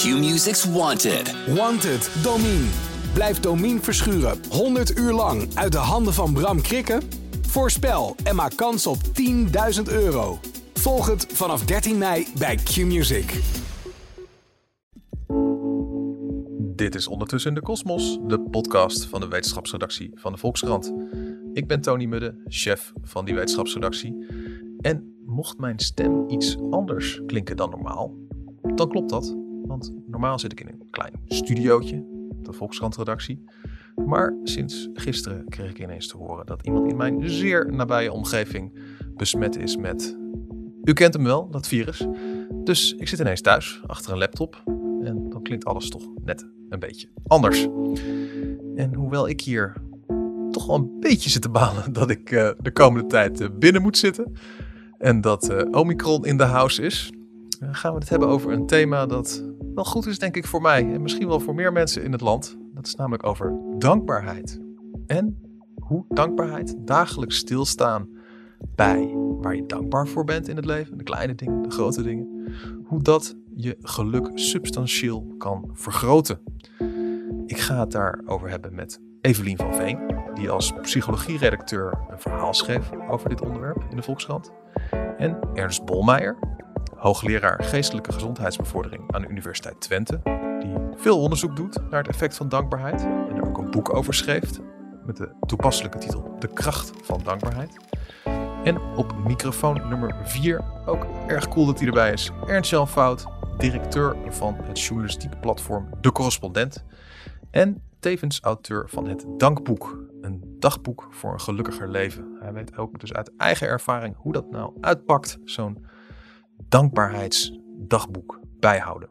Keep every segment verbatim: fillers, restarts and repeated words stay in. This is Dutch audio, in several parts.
Q-Music's Wanted. Wanted, Domine. Blijf Domine verschuren honderd uur lang uit de handen van Bram Krikke? Voorspel en maak kans op tienduizend euro. Volg het vanaf dertien mei bij Q-Music. Dit is Ondertussen in de Kosmos, de podcast van de wetenschapsredactie van de Volkskrant. Ik ben Tony Mudde, chef van die wetenschapsredactie. En mocht mijn stem iets anders klinken dan normaal, dan klopt dat. Want normaal zit ik in een klein studiootje, de Volkskrant-redactie. Maar sinds gisteren kreeg ik ineens te horen dat iemand in mijn zeer nabije omgeving besmet is met... U kent hem wel, dat virus. Dus ik zit ineens thuis, achter een laptop. En dan klinkt alles toch net een beetje anders. En hoewel ik hier toch wel een beetje zit te balen dat ik uh, de komende tijd uh, binnen moet zitten. En dat uh, Omicron in de house is. Uh, gaan we het hebben over een thema dat wel goed is, denk ik, voor mij. En misschien wel voor meer mensen in het land. Dat is namelijk over dankbaarheid. En hoe dankbaarheid, dagelijks stilstaan bij waar je dankbaar voor bent in het leven. De kleine dingen, de grote dingen. Hoe dat je geluk substantieel kan vergroten. Ik ga het daarover hebben met Evelien van Veen, die als psychologieredacteur een verhaal schreef over dit onderwerp in de Volkskrant. En Ernst Bolmeijer, hoogleraar geestelijke gezondheidsbevordering aan de Universiteit Twente, die veel onderzoek doet naar het effect van dankbaarheid en er ook een boek over schreef met de toepasselijke titel De kracht van dankbaarheid. En op microfoon nummer vier, ook erg cool dat hij erbij is, Ernst-Jan Fout, directeur van het journalistieke platform De Correspondent en tevens auteur van het Dankboek, een dagboek voor een gelukkiger leven. Hij weet ook dus uit eigen ervaring hoe dat nou uitpakt, zo'n dankbaarheidsdagboek bijhouden.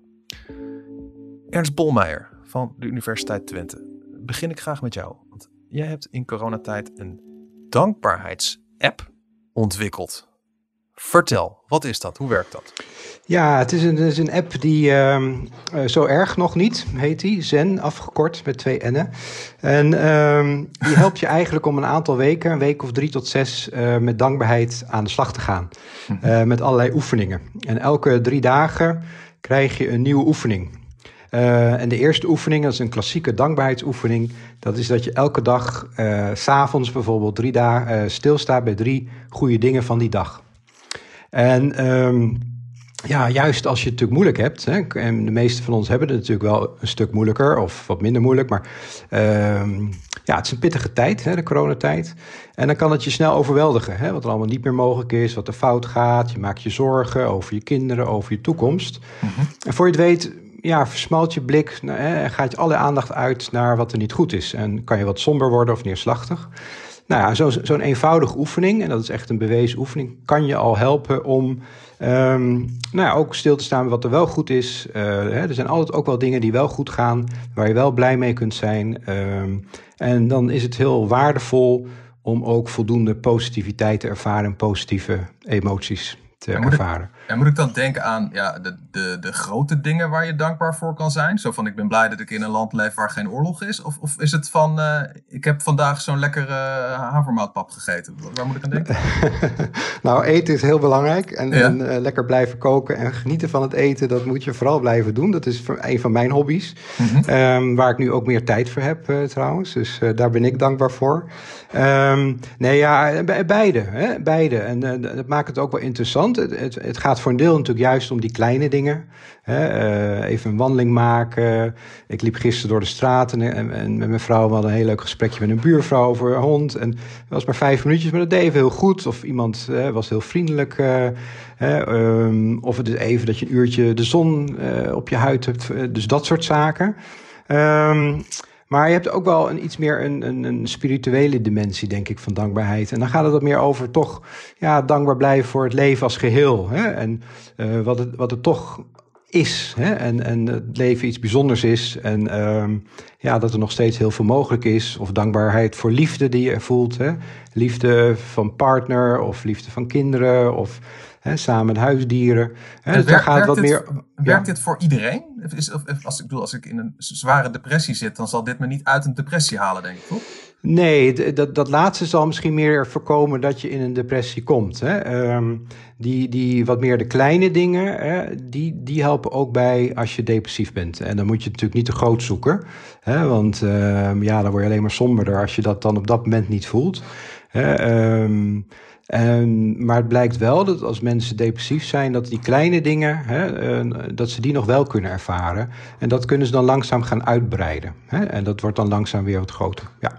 Ernst Bolmeijer van de Universiteit Twente, begin ik graag met jou. Want jij hebt in coronatijd een dankbaarheidsapp ontwikkeld. Vertel, wat is dat? Hoe werkt dat? Ja, het is een, het is een app die uh, uh, zo erg nog niet, heet die. Zen, afgekort met twee N'en. En uh, die helpt je eigenlijk om een aantal weken, een week of drie tot zes, uh, met dankbaarheid aan de slag te gaan. Uh, met allerlei oefeningen. En elke drie dagen krijg je een nieuwe oefening. Uh, en de eerste oefening, dat is een klassieke dankbaarheidsoefening. Dat is dat je elke dag, uh, 's avonds bijvoorbeeld, drie dagen uh, stilstaat bij drie goede dingen van die dag. En um, ja, juist als je het natuurlijk moeilijk hebt, hè, en de meeste van ons hebben het natuurlijk wel een stuk moeilijker of wat minder moeilijk, maar um, ja, het is een pittige tijd, hè, de coronatijd. En dan kan het je snel overweldigen, hè, wat er allemaal niet meer mogelijk is, wat er fout gaat. Je maakt je zorgen over je kinderen, over je toekomst. Mm-hmm. En voor je het weet, ja, versmalt je blik nou, hè, en gaat je alle aandacht uit naar wat er niet goed is. En kan je wat somber worden of neerslachtig. Nou ja, zo, zo'n eenvoudige oefening, en dat is echt een bewezen oefening, kan je al helpen om um, nou ja, ook stil te staan bij wat er wel goed is. Uh, hè, er zijn altijd ook wel dingen die wel goed gaan, waar je wel blij mee kunt zijn. Um, en dan is het heel waardevol om ook voldoende positiviteit te ervaren en positieve emoties te en moet ervaren. Ik, en moet ik dan denken aan ja, de, de, de grote dingen waar je dankbaar voor kan zijn? Zo van, ik ben blij dat ik in een land leef waar geen oorlog is. Of, of is het van, uh, ik heb vandaag zo'n lekkere havermoutpap gegeten. Waar moet ik aan denken? Nou, eten is heel belangrijk. En, ja. en uh, lekker blijven koken en genieten van het eten, dat moet je vooral blijven doen. Dat is een van mijn hobby's. Mm-hmm. Um, waar ik nu ook meer tijd voor heb uh, trouwens. Dus uh, daar ben ik dankbaar voor. Um, nee, ja, beide. Hè, beide. En uh, dat maakt het ook wel interessant. Het, het, het gaat voor een deel natuurlijk juist om die kleine dingen. Hè, uh, even een wandeling maken. Ik liep gisteren door de straat en, en, en met mijn vrouw, we hadden een heel leuk gesprekje met een buurvrouw over haar hond. En het was maar vijf minuutjes, maar dat deed even heel goed. Of iemand uh, was heel vriendelijk. Uh, uh, um, of het is even dat je een uurtje de zon uh, op je huid hebt. Uh, dus dat soort zaken. Um, Maar je hebt ook wel een iets meer een, een, een spirituele dimensie, denk ik, van dankbaarheid. En dan gaat het wat meer over toch ja, dankbaar blijven voor het leven als geheel. Hè? En uh, wat, het, wat het toch is. Hè? En, en het leven iets bijzonders is. En um, ja, dat er nog steeds heel veel mogelijk is. Of dankbaarheid voor liefde die je voelt. Hè? Liefde van partner of liefde van kinderen of hè, samen met huisdieren. Hè? Dus werkt, gaat wat dit, meer, werkt ja. dit voor iedereen? Is, of, als, ik bedoel, als ik in een zware depressie zit, dan zal dit me niet uit een depressie halen, denk ik, toch? Nee, d- dat, dat laatste zal misschien meer voorkomen dat je in een depressie komt. Hè? Um, die, die wat meer de kleine dingen, hè, die, die helpen ook bij als je depressief bent. En dan moet je natuurlijk niet te groot zoeken. Hè? Want uh, ja, dan word je alleen maar somberder als je dat dan op dat moment niet voelt. Hè? Um, en, maar het blijkt wel dat als mensen depressief zijn, dat die kleine dingen, hè, uh, dat ze die nog wel kunnen ervaren. En dat kunnen ze dan langzaam gaan uitbreiden. Hè? En dat wordt dan langzaam weer wat groter, ja.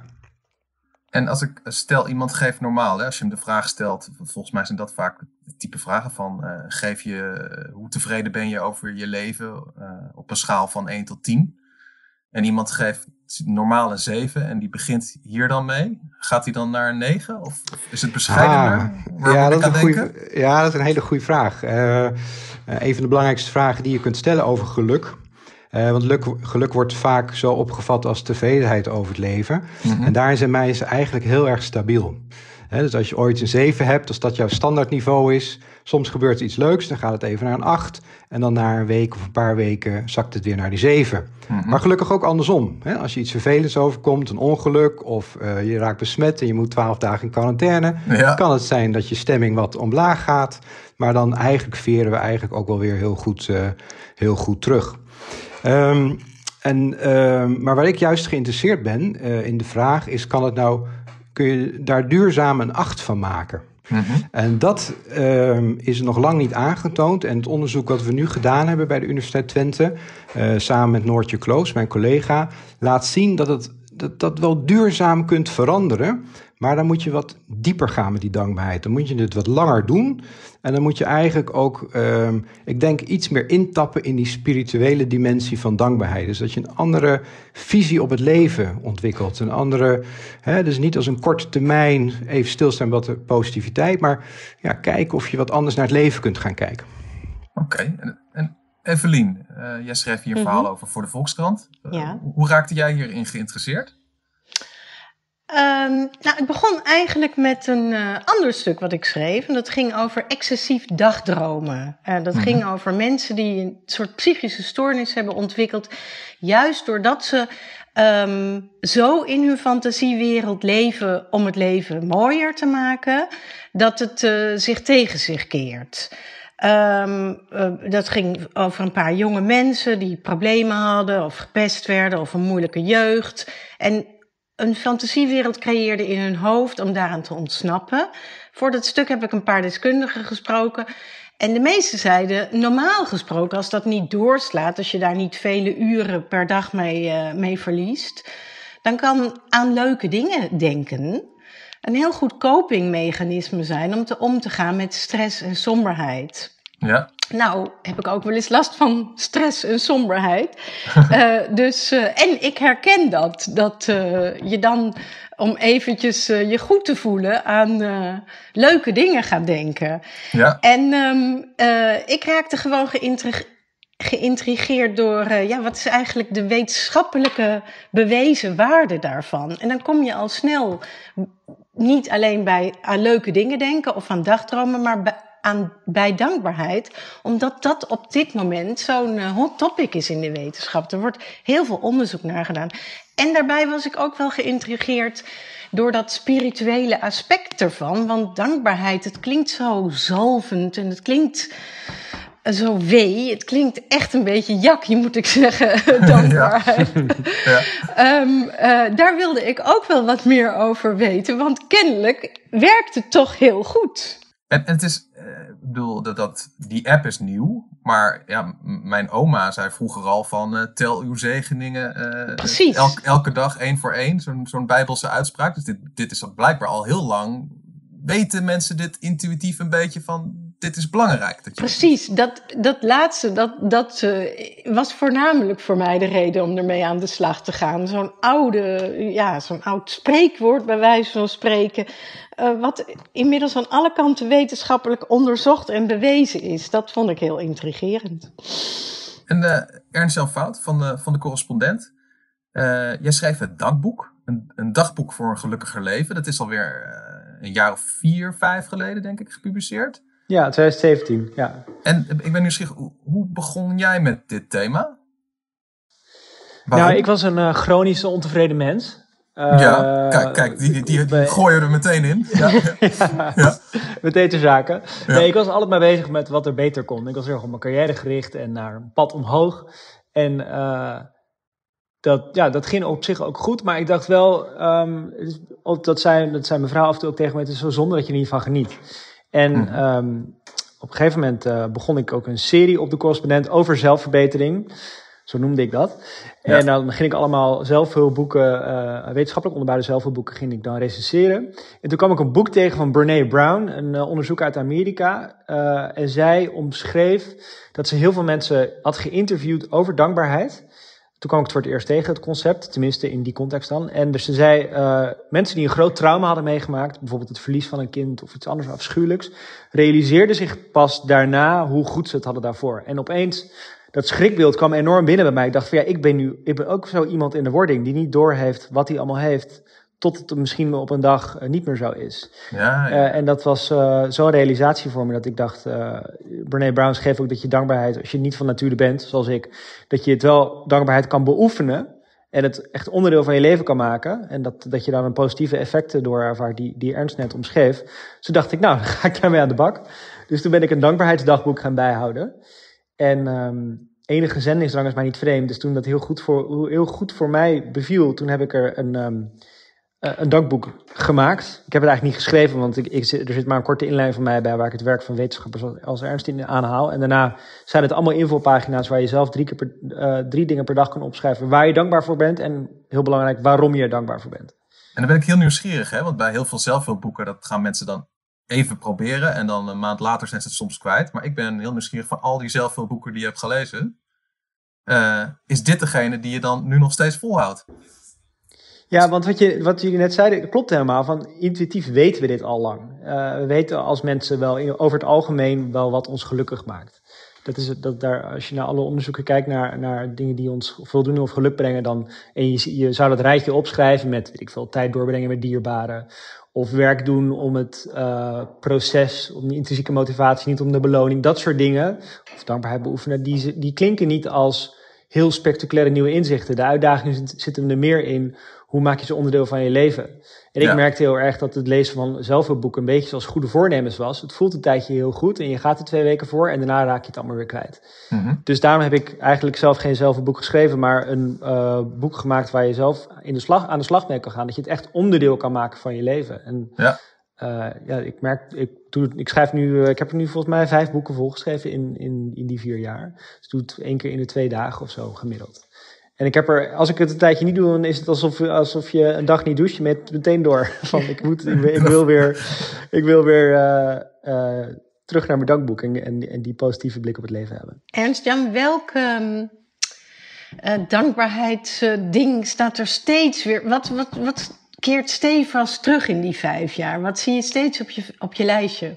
En als ik stel iemand geeft normaal, hè, als je hem de vraag stelt, volgens mij zijn dat vaak het type vragen van uh, geef je, uh, hoe tevreden ben je over je leven uh, op een schaal van één tot tien. En iemand geeft normaal een zeven en die begint hier dan mee. Gaat hij dan naar een negen? Of is het bescheidener? Ah, ja, dat is een goeie, ja, dat is een hele goede vraag. Uh, uh, een van de belangrijkste vragen die je kunt stellen over geluk. Uh, want geluk, geluk wordt vaak zo opgevat als tevredenheid over het leven. Mm-hmm. En daarin zijn mensen eigenlijk heel erg stabiel. He, dus als je ooit een zeven hebt, als dat jouw standaardniveau is, soms gebeurt er iets leuks, dan gaat het even naar een acht. En dan na een week of een paar weken zakt het weer naar die zeven. Mm-hmm. Maar gelukkig ook andersom. He, als je iets vervelends overkomt, een ongeluk, of uh, je raakt besmet en je moet twaalf dagen in quarantaine, ja. kan het zijn dat je stemming wat omlaag gaat. Maar dan eigenlijk veren we eigenlijk ook wel weer heel goed, uh, heel goed terug. Um, en, um, maar waar ik juist geïnteresseerd ben uh, in de vraag is, kan het nou, kun je daar duurzaam een acht van maken? Mm-hmm. En dat um, is nog lang niet aangetoond. En het onderzoek wat we nu gedaan hebben bij de Universiteit Twente, uh, samen met Noortje Kloos, mijn collega, laat zien dat het dat, dat wel duurzaam kunt veranderen. Maar dan moet je wat dieper gaan met die dankbaarheid. Dan moet je het wat langer doen. En dan moet je eigenlijk ook, um, ik denk, iets meer intappen in die spirituele dimensie van dankbaarheid. Dus dat je een andere visie op het leven ontwikkelt. Een andere, hè, dus niet als een korte termijn even stilstaan wat de positiviteit. Maar ja, kijken of je wat anders naar het leven kunt gaan kijken. Oké, okay. en, en Evelien, uh, jij schreef hier een mm-hmm. verhaal over voor de Volkskrant. Uh, ja. Hoe raakte jij hierin geïnteresseerd? Um, nou, het begon eigenlijk met een uh, ander stuk wat ik schreef. En dat ging over excessief dagdromen. Uh, dat mm-hmm. ging over mensen die een soort psychische stoornis hebben ontwikkeld. Juist doordat ze um, zo in hun fantasiewereld leven om het leven mooier te maken, dat het uh, zich tegen zich keert. Um, uh, dat ging over een paar jonge mensen die problemen hadden of gepest werden of een moeilijke jeugd. En een fantasiewereld creëerde in hun hoofd om daaraan te ontsnappen. Voor dat stuk heb ik een paar deskundigen gesproken. En de meesten zeiden, normaal gesproken, als dat niet doorslaat, als je daar niet vele uren per dag mee, uh, mee verliest, dan kan aan leuke dingen denken een heel goed copingmechanisme zijn om te, om te gaan met stress en somberheid. Ja. Nou, heb ik ook wel eens last van stress en somberheid. uh, dus, uh, en ik herken dat. Dat uh, je dan, om eventjes uh, je goed te voelen, aan uh, leuke dingen gaat denken. Ja. En um, uh, ik raakte gewoon geïntrigeerd. geïntrigeerd door, uh, ja, wat is eigenlijk de wetenschappelijke bewezen waarde daarvan? En dan kom je al snel niet alleen bij aan leuke dingen denken of aan dagdromen, maar bij, aan, bij dankbaarheid, omdat dat op dit moment zo'n uh, hot topic is in de wetenschap. Er wordt heel veel onderzoek naar gedaan. En daarbij was ik ook wel geïntrigeerd door dat spirituele aspect ervan, want dankbaarheid, het klinkt zo zalvend en het klinkt zo wee. Het klinkt echt een beetje jakkie, moet ik zeggen, dankbaarheid. Ja. Ja. Um, uh, daar wilde ik ook wel wat meer over weten, want kennelijk werkt het toch heel goed. En, en het is, uh, ik bedoel, dat, dat, die app is nieuw, maar ja, m- mijn oma zei vroeger al van uh, tel uw zegeningen uh, Precies. Elk, elke dag één voor één, zo'n, zo'n bijbelse uitspraak. Dus dit, dit is blijkbaar al heel lang, weten mensen dit intuïtief een beetje van, dit is belangrijk. Dat je Precies, dat, dat laatste, dat, dat uh, was voornamelijk voor mij de reden om ermee aan de slag te gaan. Zo'n oude, ja, zo'n oud spreekwoord bij wijze van spreken, uh, wat inmiddels aan alle kanten wetenschappelijk onderzocht en bewezen is. Dat vond ik heel intrigerend. En uh, Ernst Jan Fout van de, van de Correspondent, uh, jij schreef het Dankboek, een, een dagboek voor een gelukkiger leven. Dat is alweer uh, een jaar of vier, vijf geleden, denk ik, gepubliceerd. Ja, twintig zeventien, ja. En ik ben nieuwsgierig, hoe begon jij met dit thema? Waarom? Nou, ik was een uh, chronisch ontevreden mens. Uh, ja, kijk, kijk die, die, die, die gooien er meteen in. Ja, ja, ja. Meteen te zaken. Ja. Nee, ik was altijd maar bezig met wat er beter kon. Ik was heel erg op mijn carrière gericht en naar een pad omhoog. En uh, dat, ja, dat ging op zich ook goed. Maar ik dacht wel, um, dat, zei, dat zei mijn vrouw af en toe ook tegen me, het is zo zonde dat je er niet van geniet. En mm. um, op een gegeven moment uh, begon ik ook een serie op de Correspondent over zelfverbetering. Zo noemde ik dat. Ja. En dan ging ik allemaal zelfhulpboeken, uh, wetenschappelijk onderbouwde zelfhulpboeken, ging ik dan recenseren. En toen kwam ik een boek tegen van Brené Brown, een uh, onderzoeker uit Amerika. Uh, en zij omschreef dat ze heel veel mensen had geïnterviewd over dankbaarheid. Toen kwam ik het voor het eerst tegen, het concept, tenminste in die context dan. En dus ze zei, uh, mensen die een groot trauma hadden meegemaakt, bijvoorbeeld het verlies van een kind of iets anders afschuwelijks, realiseerden zich pas daarna hoe goed ze het hadden daarvoor. En opeens, dat schrikbeeld kwam enorm binnen bij mij. Ik dacht van ja, ik ben nu, ik ben ook zo iemand in de wording die niet doorheeft wat hij allemaal heeft, tot het misschien op een dag uh, niet meer zo is. Ja, ja. Uh, en dat was uh, zo'n realisatie voor me dat ik dacht, uh, Brené Brown schreef ook dat je dankbaarheid, als je niet van nature bent, zoals ik, dat je het wel, dankbaarheid kan beoefenen en het echt onderdeel van je leven kan maken. En dat, dat je daar een positieve effecten door ervaart die, die Ernst net omschreef. Dus toen dacht ik, nou, dan ga ik daarmee aan de bak. Dus toen ben ik een dankbaarheidsdagboek gaan bijhouden. En um, enige zendingsdrang is mij niet vreemd. Dus toen dat heel goed voor, heel goed voor mij beviel, toen heb ik er een, um, een dankboek gemaakt. Ik heb het eigenlijk niet geschreven, want ik, ik, er zit maar een korte inleiding van mij bij waar ik het werk van wetenschappers als Ernst in aanhaal. En daarna zijn het allemaal invulpagina's waar je zelf drie, keer per, uh, drie dingen per dag kan opschrijven waar je dankbaar voor bent. En heel belangrijk, waarom je er dankbaar voor bent. En dan ben ik heel nieuwsgierig, hè? Want bij heel veel zelfhulpboeken, dat gaan mensen dan even proberen en dan een maand later zijn ze het soms kwijt. Maar ik ben heel nieuwsgierig van al die zelfhulpboeken die je hebt gelezen. Uh, is dit degene die je dan nu nog steeds volhoudt? Ja, want wat, je, wat jullie net zeiden, klopt helemaal. Van intuïtief weten we dit al lang. Uh, we weten als mensen wel over het algemeen wel wat ons gelukkig maakt. Dat is het, dat daar, als je naar alle onderzoeken kijkt naar, naar dingen die ons voldoening of geluk brengen, dan, en je, je zou dat rijtje opschrijven met, weet ik veel, tijd doorbrengen met dierbaren. Of werk doen om het uh, proces, om de intrinsieke motivatie, niet om de beloning. Dat soort dingen, of dankbaarheid beoefenen, die, die klinken niet als heel spectaculaire nieuwe inzichten. De uitdagingen zitten er meer in, hoe maak je ze onderdeel van je leven? En ik ja. merkte heel erg dat het lezen van zelfhulpboeken een beetje zoals goede voornemens was. Het voelt een tijdje heel goed en je gaat er twee weken voor en daarna raak je het allemaal weer kwijt. Mm-hmm. Dus daarom heb ik eigenlijk zelf geen zelfhulpboek geschreven, maar een uh, boek gemaakt waar je zelf in de slag, aan de slag mee kan gaan. Dat je het echt onderdeel kan maken van je leven. En ja, uh, ja ik merk, ik, doe, ik schrijf nu, uh, ik heb er nu volgens mij vijf boeken volgeschreven in, in, in die vier jaar. Dus ik doe het één keer in de twee dagen of zo gemiddeld. En ik heb er, als ik het een tijdje niet doe, dan is het alsof, alsof je een dag niet doucht, je met meteen door. Van, ik, moet, ik, ik wil weer, ik wil weer uh, uh, terug naar mijn dankboek en, en, en die positieve blik op het leven hebben. Ernst-Jan, welk um, uh, dankbaarheidsding staat er steeds weer? Wat, wat, wat keert stevast terug in die vijf jaar? Wat zie je steeds op je, op je lijstje?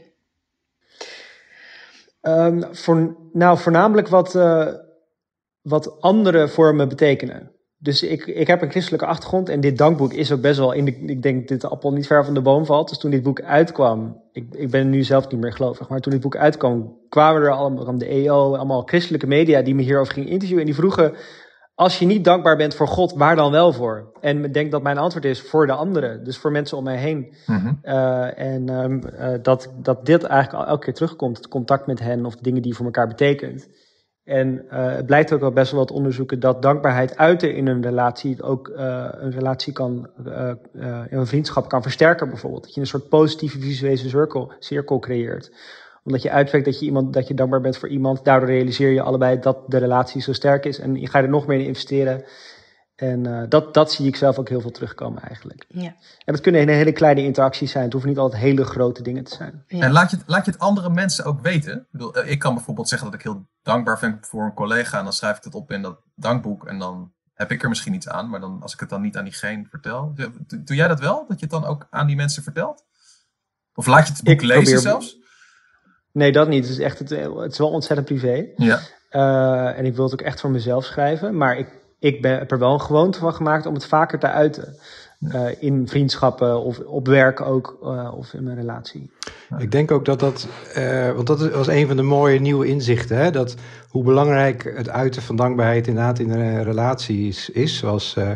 Um, voor, nou, voornamelijk wat... Uh, wat andere voor me betekenen. Dus ik, ik heb een christelijke achtergrond en dit dankboek is ook best wel, in de, ik denk dat de appel niet ver van de boom valt. Dus toen dit boek uitkwam, ik, ik ben nu zelf niet meer gelovig, maar toen dit boek uitkwam, kwamen er allemaal de E O, allemaal christelijke media die me hierover gingen interviewen. En die vroegen, als je niet dankbaar bent voor God, waar dan wel voor? En ik denk dat mijn antwoord is voor de anderen, dus voor mensen om mij heen. Mm-hmm. Uh, en um, uh, dat, dat dit eigenlijk elke keer terugkomt, het contact met hen of de dingen die je voor elkaar betekent. En uh, het blijkt ook wel best wel wat onderzoeken dat dankbaarheid uiten in een relatie ook uh, een relatie kan, uh, uh, een vriendschap kan versterken bijvoorbeeld. Dat je een soort positieve visuele cirkel, cirkel creëert. Omdat je uitwerkt dat je, iemand, dat je dankbaar bent voor iemand, daardoor realiseer je allebei dat de relatie zo sterk is. En je gaat er nog meer in investeren. En uh, dat, dat zie ik zelf ook heel veel terugkomen eigenlijk. Ja. En dat kunnen hele kleine interacties zijn. Het hoeven niet altijd hele grote dingen te zijn. Ja. En laat je, het, laat je het andere mensen ook weten. Ik, bedoel, ik kan bijvoorbeeld zeggen dat ik heel dankbaar ben voor een collega. En dan schrijf ik het op in dat dankboek. En dan heb ik er misschien iets aan. Maar dan, als ik het dan niet aan diegene vertel. Doe, doe jij dat wel? Dat je het dan ook aan die mensen vertelt? Of laat je het boek ik lezen probeer... zelfs? Nee, dat niet. Het is, echt, het, het is wel ontzettend privé. Ja. Uh, en ik wil het ook echt voor mezelf schrijven. Maar ik Ik ben, heb er wel een gewoonte van gemaakt om het vaker te uiten. Uh, in vriendschappen of op werk ook, uh, of in mijn relatie. Ik denk ook dat dat, uh, want dat was een van de mooie nieuwe inzichten. Hè? Dat hoe belangrijk het uiten van dankbaarheid inderdaad in een relatie is. is zoals uh,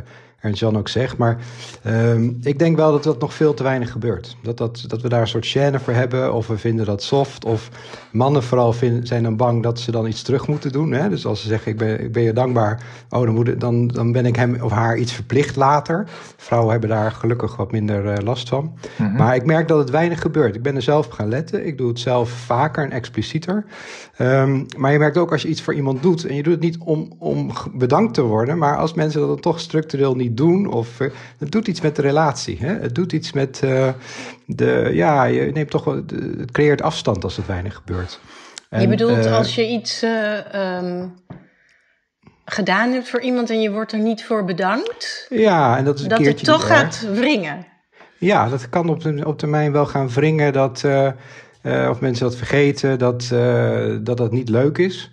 Ernst Jan ook zegt. Maar um, ik denk wel dat dat nog veel te weinig gebeurt. Dat, dat, dat we daar een soort gêne voor hebben, of we vinden dat soft. Of mannen vooral vinden, zijn dan bang dat ze dan iets terug moeten doen. Hè? Dus als ze zeggen, ik ben, ik ben je dankbaar, oh, dan, moet, dan, dan ben ik hem of haar iets verplicht later. Vrouwen hebben daar gelukkig wat minder uh, last van. Mm-hmm. Maar ik merk dat het weinig gebeurt. Ik ben er zelf op gaan letten. Ik doe het zelf vaker en explicieter. Um, maar je merkt ook als je iets voor iemand doet, en je doet het niet om, om bedankt te worden, maar als mensen dat dan toch structureel niet doen, of uh, het doet iets met de relatie. Hè? Het doet iets met uh, de, ja, je neemt toch wel, de, het creëert afstand als het weinig gebeurt. En, je bedoelt uh, als je iets uh, um, gedaan hebt voor iemand en je wordt er niet voor bedankt, ja, en dat is een dat keertje het toch gaat wringen. Ja, dat kan op, de, op termijn wel gaan wringen, dat uh, uh, of mensen dat vergeten, dat, uh, dat dat niet leuk is.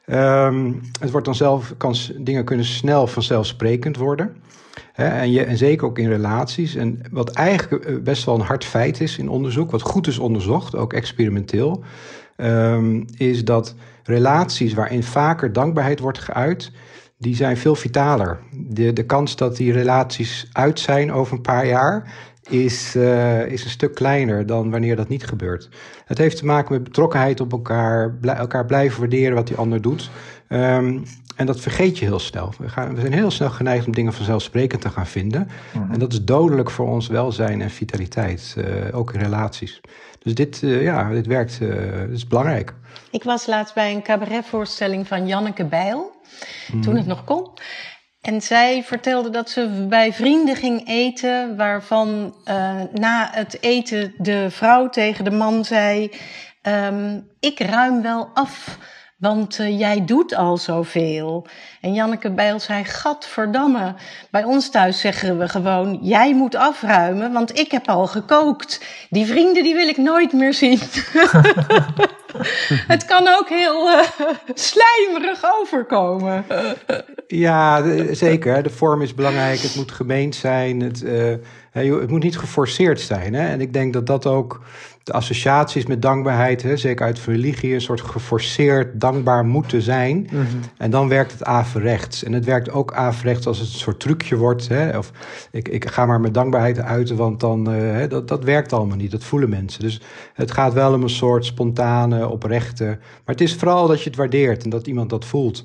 Um, het wordt dan zelf, kan, dingen kunnen snel vanzelfsprekend worden. Hè, en, je, en zeker ook in relaties. En wat eigenlijk best wel een hard feit is in onderzoek, wat goed is onderzocht, ook experimenteel, um, is dat relaties waarin vaker dankbaarheid wordt geuit, die zijn veel vitaler. De, de kans dat die relaties uit zijn over een paar jaar is, uh, is een stuk kleiner dan wanneer dat niet gebeurt. Het heeft te maken met betrokkenheid op elkaar, bl- elkaar blijven waarderen wat die ander doet. Um, en dat vergeet je heel snel. We, gaan, we zijn heel snel geneigd om dingen vanzelfsprekend te gaan vinden. Mm-hmm. En dat is dodelijk voor ons welzijn en vitaliteit, uh, ook in relaties. Dus dit, uh, ja, dit werkt, uh, dit is belangrijk. Ik was laatst bij een cabaretvoorstelling van Janneke Bijl, mm. toen het nog kon. En zij vertelde dat ze bij vrienden ging eten, waarvan uh, na het eten de vrouw tegen de man zei, um, ik ruim wel af, want uh, jij doet al zoveel. En Janneke Bijl zei, gadverdamme, bij ons thuis zeggen we gewoon, jij moet afruimen, want ik heb al gekookt. Die vrienden die wil ik nooit meer zien. Het kan ook heel uh, slijmerig overkomen. Ja, de, zeker. De vorm is belangrijk. Het moet gemeend zijn. Het, uh, het moet niet geforceerd zijn. Hè? En ik denk dat dat ook de associaties met dankbaarheid, hè, zeker uit religie, een soort geforceerd dankbaar moeten zijn. Mm-hmm. En dan werkt het averechts. En het werkt ook averechts als het een soort trucje wordt. Hè? Of ik, ik ga maar mijn dankbaarheid uiten, want dan, uh, hè, dat, dat werkt allemaal niet. Dat voelen mensen. Dus het gaat wel om een soort spontane, oprechte. Maar het is vooral dat je het waardeert en dat iemand dat voelt.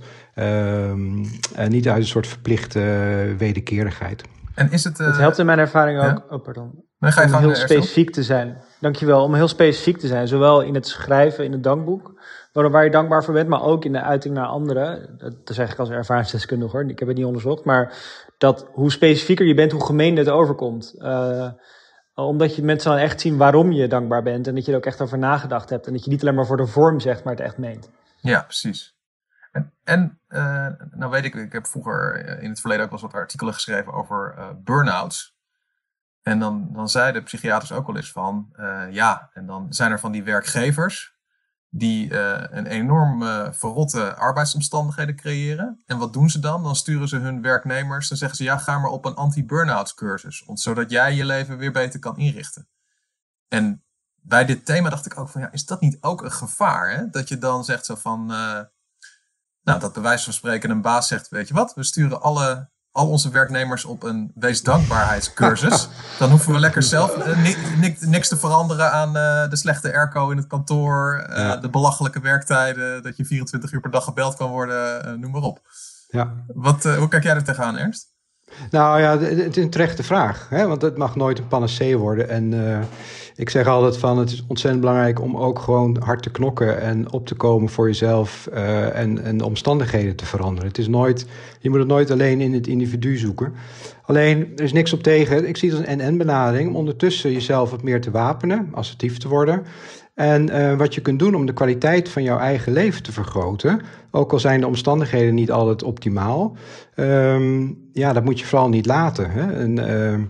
Um, en niet uit een soort verplichte uh, wederkerigheid. En is het, uh, het helpt in mijn ervaring ook, ja? oh, pardon, Dan ga je om gewoon heel specifiek te zijn. Dankjewel, om heel specifiek te zijn. Zowel in het schrijven, in het dankboek, waar je dankbaar voor bent, maar ook in de uiting naar anderen. Dat, dat zeg ik als ervaringsdeskundige hoor, ik heb het niet onderzocht. Maar dat hoe specifieker je bent, hoe gemeener het overkomt. Uh, omdat je mensen dan echt zien waarom je dankbaar bent. En dat je er ook echt over nagedacht hebt. En dat je niet alleen maar voor de vorm zegt, maar het echt meent. Ja, precies. En, en uh, nou weet ik, ik heb vroeger in het verleden ook wel eens wat artikelen geschreven over uh, burn-outs. En dan, dan zeiden psychiaters ook wel eens van, uh, ja, en dan zijn er van die werkgevers die uh, een enorm uh, verrotte arbeidsomstandigheden creëren. En wat doen ze dan? Dan sturen ze hun werknemers, dan zeggen ze, ja, ga maar op een anti-burn-outs cursus, zodat jij je leven weer beter kan inrichten. En bij dit thema dacht ik ook van, ja, is dat niet ook een gevaar? Hè? Dat je dan zegt zo van, uh, nou, dat bij wijze van spreken een baas zegt, weet je wat, we sturen alle, al onze werknemers op een weesdankbaarheidscursus. Dan hoeven we lekker zelf uh, ni- ni- niks te veranderen aan uh, de slechte airco in het kantoor, uh, ja. de belachelijke werktijden, dat je vierentwintig uur per dag gebeld kan worden, uh, noem maar op. Ja. Wat, uh, hoe kijk jij er tegenaan, Ernst? Nou ja, het is een terechte vraag, hè? Want het mag nooit een panacee worden. En uh, ik zeg altijd van, het is ontzettend belangrijk om ook gewoon hard te knokken en op te komen voor jezelf uh, en, en de omstandigheden te veranderen. Het is nooit, je moet het nooit alleen in het individu zoeken. Alleen, er is niks op tegen. Ik zie het als een en-en benadering om ondertussen jezelf wat meer te wapenen, assertief te worden. En uh, wat je kunt doen om de kwaliteit van jouw eigen leven te vergroten, ook al zijn de omstandigheden niet altijd optimaal, um, ja, dat moet je vooral niet laten. Hè? En, um,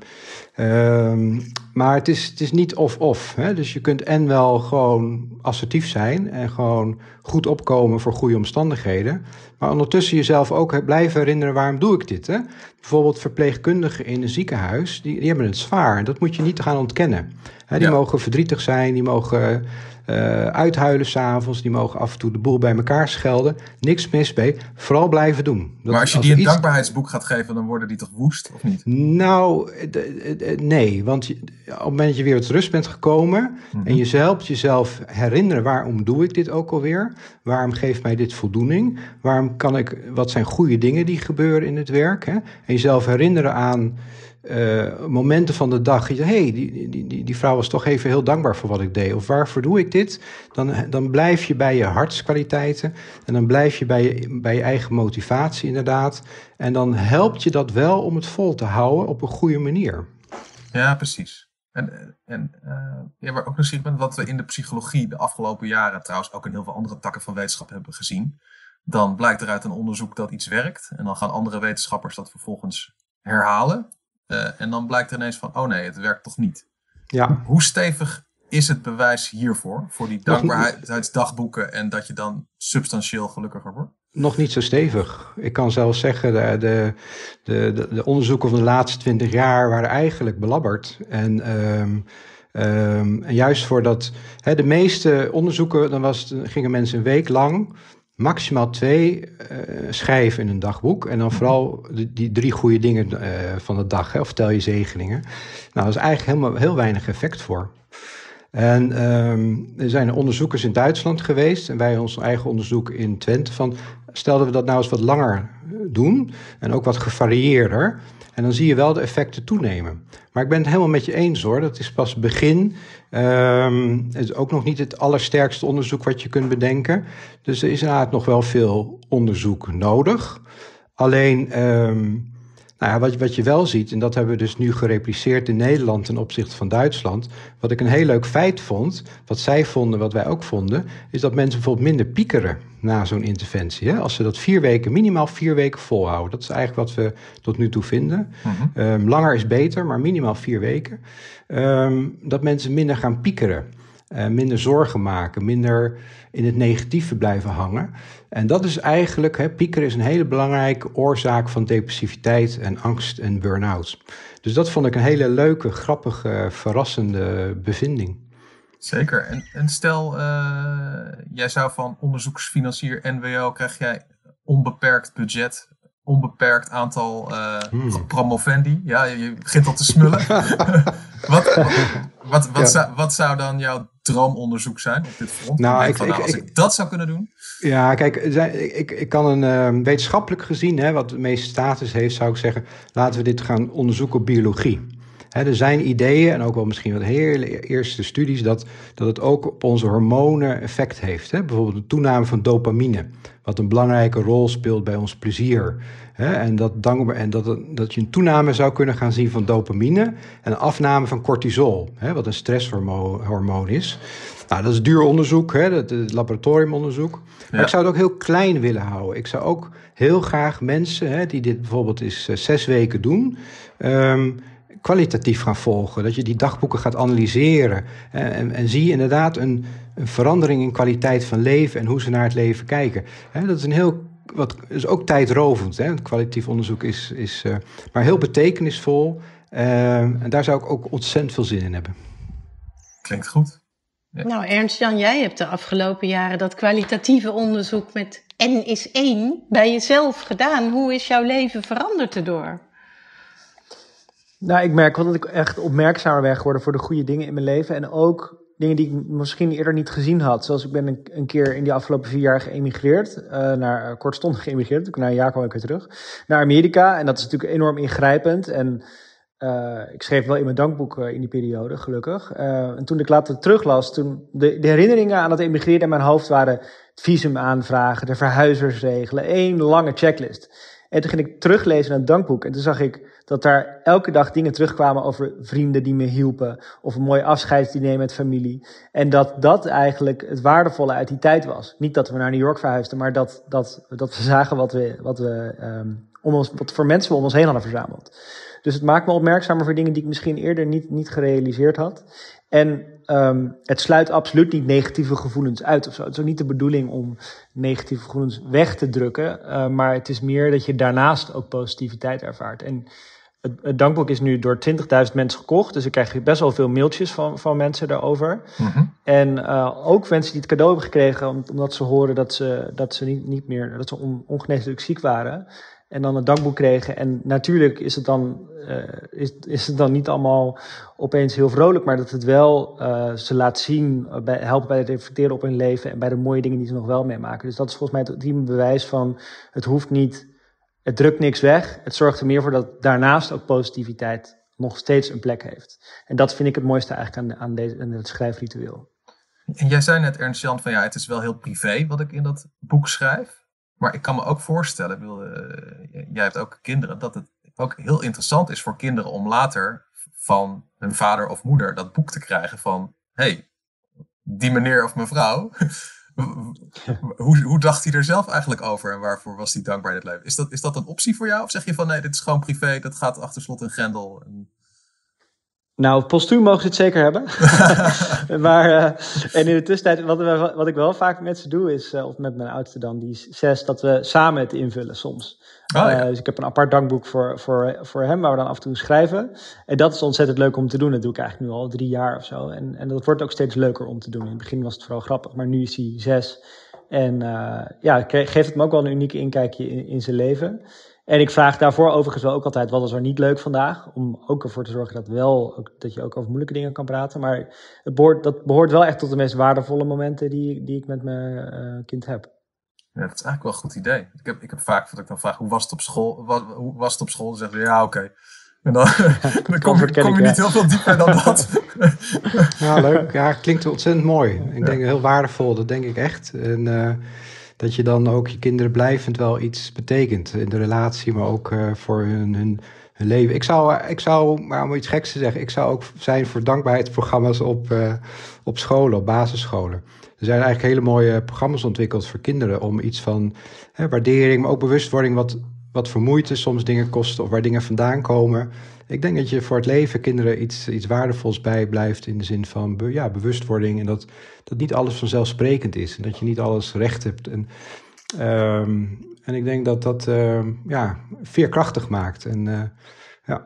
um, maar het is, het is niet of-of. Hè? Dus je kunt en wel gewoon assertief zijn en gewoon goed opkomen voor goede omstandigheden, maar ondertussen jezelf ook blijven herinneren, waarom doe ik dit? Hè? Bijvoorbeeld verpleegkundigen in een ziekenhuis, die, die hebben het zwaar. Dat moet je niet gaan ontkennen. He, die ja. mogen verdrietig zijn, die mogen uh, uithuilen 's avonds, die mogen af en toe de boel bij elkaar schelden. Niks mis mee, vooral blijven doen. Dat, maar als je als die een iets... dankbaarheidsboek gaat geven, dan worden die toch woest, of niet? Nou, d- d- nee, want je, op het moment dat je weer tot rust bent gekomen mm-hmm. en je helpt jezelf herinneren, waarom doe ik dit ook alweer? Waarom geeft mij dit voldoening? Waarom kan ik, wat zijn goede dingen die gebeuren in het werk? Hè? En jezelf herinneren aan uh, momenten van de dag. Hé, hey, die, die, die, die vrouw was toch even heel dankbaar voor wat ik deed. Of waarvoor doe ik dit? Dan, dan blijf je bij je hartskwaliteiten. En dan blijf je bij je, bij je eigen motivatie inderdaad. En dan helpt je dat wel om het vol te houden op een goede manier. Ja, precies. En, en uh, ja, waar ook nieuwsgierig ben, wat we in de psychologie de afgelopen jaren, trouwens ook in heel veel andere takken van wetenschap hebben gezien. Dan blijkt er uit een onderzoek dat iets werkt. En dan gaan andere wetenschappers dat vervolgens herhalen. Uh, en dan blijkt er ineens van, oh nee, het werkt toch niet. Ja. Hoe stevig is het bewijs hiervoor? Voor die dankbaarheidsdagboeken en dat je dan substantieel gelukkiger wordt? Nog niet zo stevig. Ik kan zelfs zeggen, de, de, de, de onderzoeken van de laatste twintig jaar waren eigenlijk belabberd. En, um, um, en juist voordat hè, de meeste onderzoeken, dan was het, gingen mensen een week lang maximaal twee uh, schrijven in een dagboek. En dan vooral die, die drie goede dingen uh, van de dag, hè, of tel je zegeningen. Nou, daar is eigenlijk helemaal heel weinig effect voor. En um, er zijn onderzoekers in Duitsland geweest en wij ons eigen onderzoek in Twente van, stelden we dat nou eens wat langer doen en ook wat gevarieerder. En dan zie je wel de effecten toenemen. Maar ik ben het helemaal met je eens hoor, dat is pas het begin. Um, het is ook nog niet het allersterkste onderzoek wat je kunt bedenken. Dus er is inderdaad nog wel veel onderzoek nodig. Alleen, um, nou ja, wat, wat je wel ziet, en dat hebben we dus nu gerepliceerd in Nederland ten opzichte van Duitsland. Wat ik een heel leuk feit vond, wat zij vonden, wat wij ook vonden, is dat mensen bijvoorbeeld minder piekeren na zo'n interventie. Hè? Als ze dat vier weken, minimaal vier weken volhouden. Dat is eigenlijk wat we tot nu toe vinden. Mm-hmm. Um, langer is beter, maar minimaal vier weken. Um, dat mensen minder gaan piekeren. Uh, minder zorgen maken, minder in het negatieve blijven hangen. En dat is eigenlijk, hè, piekeren is een hele belangrijke oorzaak van depressiviteit en angst en burn-out. Dus dat vond ik een hele leuke, grappige, verrassende bevinding. Zeker. En, en stel, uh, jij zou van onderzoeksfinancier N W O, krijg jij onbeperkt budget, onbeperkt aantal uh, hmm. promovendi. Ja, je, je begint al te smullen. wat wat, wat, wat, ja. zou, wat zou dan jouw droomonderzoek zijn op dit front? Nou, ik, van, nou, ik, als ik, ik dat zou kunnen doen. Ja, kijk, ik, ik kan een uh, wetenschappelijk gezien, hè, wat de meeste status heeft, zou ik zeggen, laten we dit gaan onderzoeken op biologie. He, er zijn ideeën en ook wel misschien wat hele eerste studies dat, dat het ook op onze hormonen effect heeft. He, bijvoorbeeld de toename van dopamine, wat een belangrijke rol speelt bij ons plezier. He, en dat, dankbaar, en dat, dat je een toename zou kunnen gaan zien van dopamine en een afname van cortisol, he, wat een stresshormoon is. Nou, dat is duur onderzoek, hè, dat is laboratoriumonderzoek. Maar ja. Ik zou het ook heel klein willen houden. Ik zou ook heel graag mensen, hè, die dit bijvoorbeeld eens uh, zes weken doen, Um, kwalitatief gaan volgen, dat je die dagboeken gaat analyseren en, en, en zie je inderdaad een, een verandering in kwaliteit van leven en hoe ze naar het leven kijken. He, dat is een heel, wat is ook tijdrovend. Hè? Het kwalitatief onderzoek is, is uh, maar heel betekenisvol uh, en daar zou ik ook ontzettend veel zin in hebben. Klinkt goed. Ja. Nou, Ernst-Jan, jij hebt de afgelopen jaren dat kwalitatieve onderzoek met N is één bij jezelf gedaan. Hoe is jouw leven veranderd erdoor? Nou, ik merk wel dat ik echt opmerkzamer ben geworden voor de goede dingen in mijn leven. En ook dingen die ik misschien eerder niet gezien had. Zoals ik ben een, een keer in die afgelopen vier jaar geëmigreerd. Uh, naar, uh, kortstondig geëmigreerd. Na een jaar kwam ik weer terug. Naar Amerika. En dat is natuurlijk enorm ingrijpend. En uh, ik schreef wel in mijn dagboek uh, in die periode, gelukkig. Uh, en toen ik later teruglas, toen de, de herinneringen aan het emigreren in mijn hoofd waren het visum aanvragen, de verhuizersregelen, één lange checklist. En toen ging ik teruglezen naar het dagboek. En toen zag ik dat daar elke dag dingen terugkwamen over vrienden die me hielpen. Of een mooi afscheidsdiner met familie. En dat dat eigenlijk het waardevolle uit die tijd was. Niet dat we naar New York verhuisden, maar dat, dat, dat we zagen wat we, wat we um, om ons, wat voor mensen we om ons heen hadden verzameld. Dus het maakt me opmerkzamer voor dingen die ik misschien eerder niet, niet gerealiseerd had. En um, het sluit absoluut niet negatieve gevoelens uit of zo. Het is ook niet de bedoeling om negatieve gevoelens weg te drukken. Uh, maar het is meer dat je daarnaast ook positiviteit ervaart. En het, het dankboek is nu door twintigduizend mensen gekocht. Dus ik krijg best wel veel mailtjes van, van mensen daarover. Mm-hmm. En uh, ook mensen die het cadeau hebben gekregen omdat ze horen dat ze, dat ze niet, niet meer, dat ze on, ongeneeslijk ziek waren. En dan het dankboek kregen. En natuurlijk is het dan, uh, is, is het dan niet allemaal opeens heel vrolijk. Maar dat het wel uh, ze laat zien, uh, bij, helpen bij het reflecteren op hun leven. En bij de mooie dingen die ze nog wel meemaken. Dus dat is volgens mij het ultieme bewijs van het hoeft niet, het drukt niks weg. Het zorgt er meer voor dat daarnaast ook positiviteit nog steeds een plek heeft. En dat vind ik het mooiste eigenlijk aan, aan, deze, aan het schrijfritueel. En jij zei net, Ernst-Jan, van ja, het is wel heel privé wat ik in dat boek schrijf. Maar ik kan me ook voorstellen, wil, uh, jij hebt ook kinderen, dat het ook heel interessant is voor kinderen om later van hun vader of moeder dat boek te krijgen van, hé, hey, die meneer of mevrouw, hoe, hoe dacht hij er zelf eigenlijk over en waarvoor was hij dankbaar in het leven? Is dat, is dat een optie voor jou? Of zeg je van, nee, dit is gewoon privé, dat gaat achter slot en grendel? En... Nou, postuum mogen ze het zeker hebben. maar, uh, en in de tussentijd, wat, we, wat ik wel vaak met ze doe, is, uh, of met mijn oudste dan, die is zes, dat we samen het invullen soms. Oh, ja. uh, dus ik heb een apart dankboek voor, voor, voor hem, waar we dan af en toe schrijven. En dat is ontzettend leuk om te doen. Dat doe ik eigenlijk nu al drie jaar of zo. En, en dat wordt ook steeds leuker om te doen. In het begin was het vooral grappig, maar nu is hij zes. En uh, ja, geeft het me ook wel een unieke inkijkje in, in zijn leven. En ik vraag daarvoor overigens wel ook altijd, wat was er niet leuk vandaag? Om ook ervoor te zorgen dat, wel, ook, dat je ook over moeilijke dingen kan praten. Maar het behoort, dat behoort wel echt tot de meest waardevolle momenten die, die ik met mijn uh, kind heb. Ja, dat is eigenlijk wel een goed idee. Ik heb, ik heb vaak dat ik dan vraag, hoe was het op school? Wat, hoe was het op school? Dan zeggen ze, ja, oké. Okay. En dan, dan kom, je, kom je niet heel veel dieper dan dat. Ja, leuk. Ja, klinkt ontzettend mooi. Ik ja. denk heel waardevol, dat denk ik echt. En uh, dat je dan ook je kinderen blijvend wel iets betekent in de relatie, maar ook uh, voor hun, hun, hun leven. Ik zou, ik zou, maar om iets geks te zeggen, ik zou ook zijn voor dankbaarheidsprogramma's op, uh, op scholen, op basisscholen. Er zijn eigenlijk hele mooie programma's ontwikkeld voor kinderen om iets van hè, waardering, maar ook bewustwording, wat, wat voor moeite soms dingen kosten of waar dingen vandaan komen. Ik denk dat je voor het leven kinderen iets, iets waardevols bijblijft in de zin van be, ja, bewustwording en dat, dat niet alles vanzelfsprekend is en dat je niet alles recht hebt. En, um, en ik denk dat dat uh, ja, veerkrachtig maakt. En, uh, ja.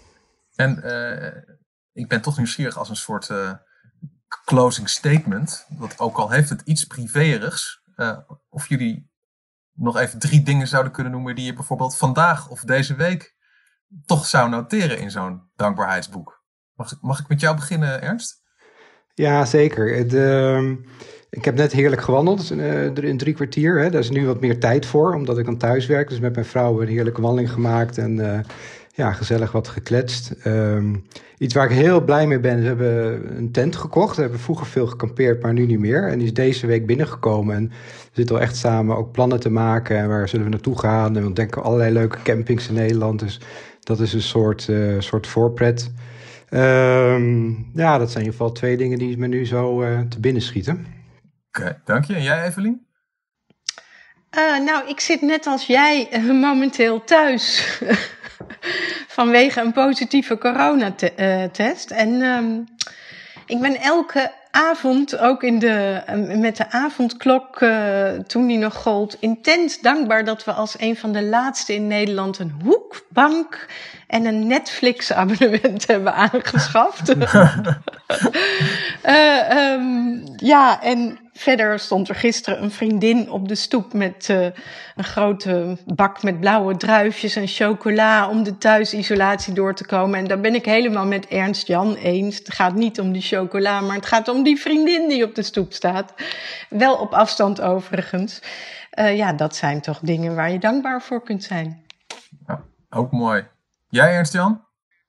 en uh, ik ben toch nieuwsgierig als een soort uh, closing statement, dat ook al heeft het iets privéerigs, uh, of jullie nog even drie dingen zouden kunnen noemen die je bijvoorbeeld vandaag of deze week toch zou noteren in zo'n dankbaarheidsboek. Mag ik, mag ik met jou beginnen, Ernst? Ja, zeker. De, ik heb net heerlijk gewandeld uh, in drie kwartier. Hè. Daar is nu wat meer tijd voor, omdat ik dan thuis werk. Dus met mijn vrouw een heerlijke wandeling gemaakt en uh, ja, gezellig wat gekletst. Um, iets waar ik heel blij mee ben, we hebben een tent gekocht. We hebben vroeger veel gekampeerd, maar nu niet meer. En die is deze week binnengekomen. En we zitten al echt samen ook plannen te maken. En waar zullen we naartoe gaan? En we ontdekken allerlei leuke campings in Nederland. Dus dat is een soort, uh, soort voorpret. Um, ja, dat zijn in ieder geval twee dingen die me nu zo uh, te binnen schieten. Oké, okay, dank je. En jij, Evelien? Uh, nou, ik zit net als jij uh, momenteel thuis vanwege een positieve coronatest. En um, ik ben elke avond, ook in de, uh, met de avondklok, uh, toen die nog gold, intens dankbaar dat we als een van de laatste in Nederland een hoekbank en een Netflix-abonnement hebben aangeschaft. uh, um, ja, en verder stond er gisteren een vriendin op de stoep met uh, een grote bak met blauwe druifjes en chocola om de thuisisolatie door te komen. En daar ben ik helemaal met Ernst-Jan eens. Het gaat niet om die chocola, maar het gaat om die vriendin die op de stoep staat. Wel op afstand overigens. Uh, ja, dat zijn toch dingen waar je dankbaar voor kunt zijn. Ja, ook mooi. Jij, Ernst-Jan?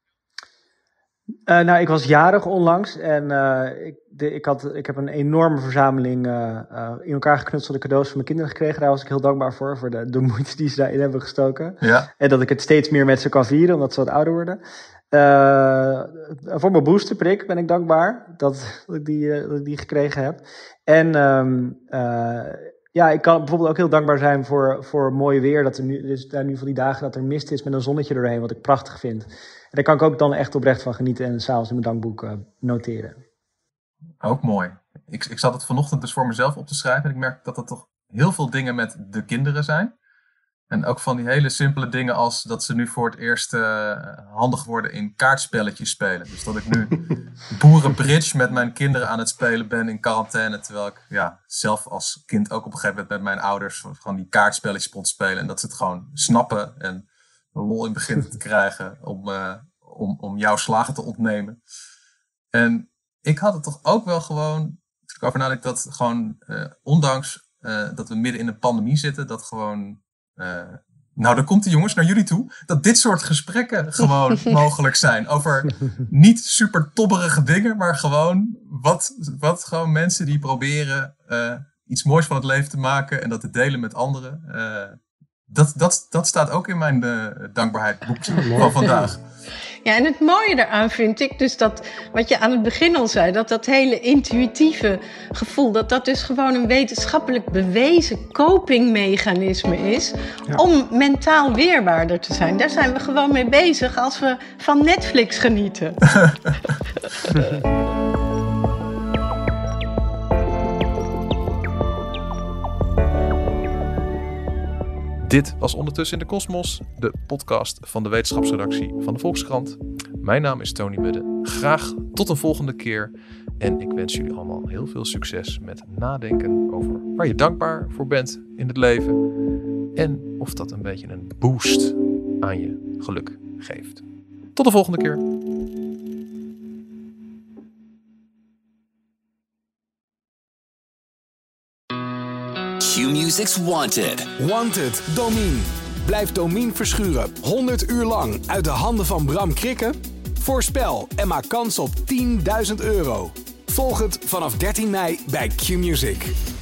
Uh, nou, ik was jarig onlangs en uh, ik, de, ik, had, ik heb een enorme verzameling uh, uh, in elkaar geknutselde cadeaus van mijn kinderen gekregen. Daar was ik heel dankbaar voor, voor de, de moeite die ze daarin hebben gestoken. Ja. En dat ik het steeds meer met ze kan vieren, omdat ze wat ouder worden. Uh, voor mijn boosterprik ben ik dankbaar dat, dat, ik, die, uh, dat ik die gekregen heb. En um, uh, ja, ik kan bijvoorbeeld ook heel dankbaar zijn voor, voor mooi weer. Dat er nu, dus daar nu van die dagen dat er mist is met een zonnetje doorheen, wat ik prachtig vind. En daar kan ik ook dan echt oprecht van genieten en s'avonds in mijn dankboek uh, noteren. Ook mooi. Ik, ik zat het vanochtend dus voor mezelf op te schrijven en ik merk dat er toch heel veel dingen met de kinderen zijn. En ook van die hele simpele dingen als dat ze nu voor het eerst uh, handig worden in kaartspelletjes spelen. Dus dat ik nu boerenbridge met mijn kinderen aan het spelen ben in quarantaine. Terwijl ik ja, zelf als kind ook op een gegeven moment met mijn ouders gewoon die kaartspelletjes kon spelen. En dat ze het gewoon snappen en lol in beginnen te krijgen om, uh, om, om jouw slagen te ontnemen. En ik had het toch ook wel gewoon, toen ik over nadenk, dat gewoon uh, ondanks uh, dat we midden in een pandemie zitten, dat gewoon... Uh, nou, dan komt de jongens naar jullie toe. Dat dit soort gesprekken gewoon mogelijk zijn. Over niet super tobberige dingen. Maar gewoon wat, wat gewoon mensen die proberen uh, iets moois van het leven te maken. En dat te delen met anderen. Uh, dat, dat, dat staat ook in mijn uh, dankbaarheidsboekje van vandaag. Ja, en het mooie daaraan vind ik dus dat, wat je aan het begin al zei, dat dat hele intuïtieve gevoel, dat dat dus gewoon een wetenschappelijk bewezen copingmechanisme is, ja, om mentaal weerbaarder te zijn. Daar zijn we gewoon mee bezig als we van Netflix genieten. Dit was Ondertussen in de Kosmos, de podcast van de wetenschapsredactie van de Volkskrant. Mijn naam is Tony Mudde. Graag tot een volgende keer. En ik wens jullie allemaal heel veel succes met nadenken over waar je dankbaar voor bent in het leven. En of dat een beetje een boost aan je geluk geeft. Tot de volgende keer. Q-Music's Wanted. Wanted, Domine. Blijf Domine verschuren honderd uur lang uit de handen van Bram Krikke? Voorspel en maak kans op tienduizend euro. Volg het vanaf dertien mei bij Q-Music.